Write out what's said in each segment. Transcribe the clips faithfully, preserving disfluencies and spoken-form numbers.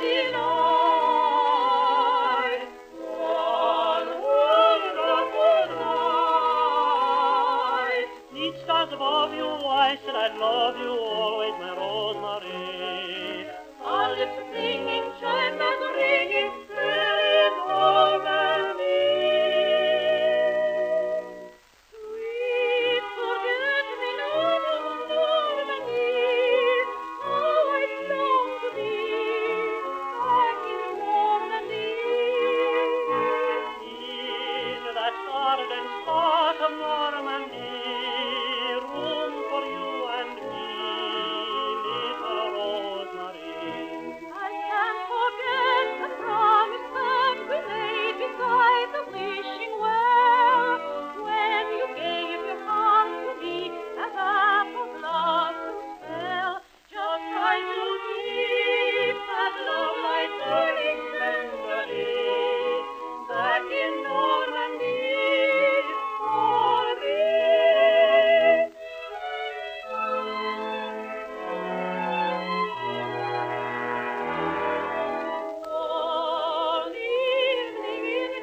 delight. One wonderful night. Each stars above you, why should I love you always, my Rosemary? Our lips are singing, chime bells are ringing, sweet harmony. Sweet forget-me-not of Normandy, how I long to be back in Normandy. In that garden spot of Normandy, room for you and me, little Rosemary. I can't forget the promise that we made beside the wishing well, when you gave your heart to me, that apple blossom fell. Just try to keep that love light burning tenderly, back in Normandy for me. One evening in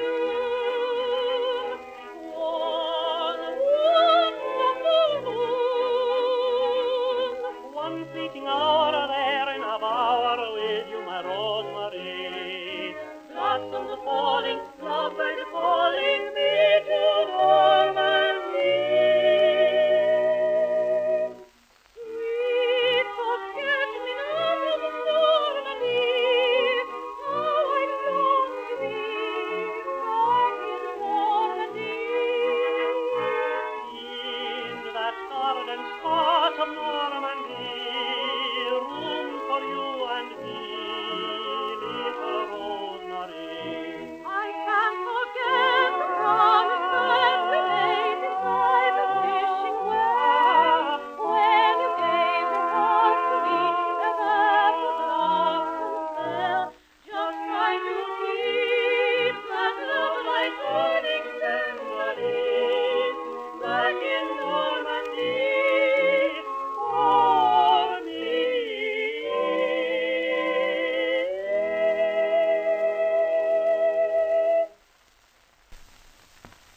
June, one wonderful moon, one fleeting hour there in a bower with you, my Rose.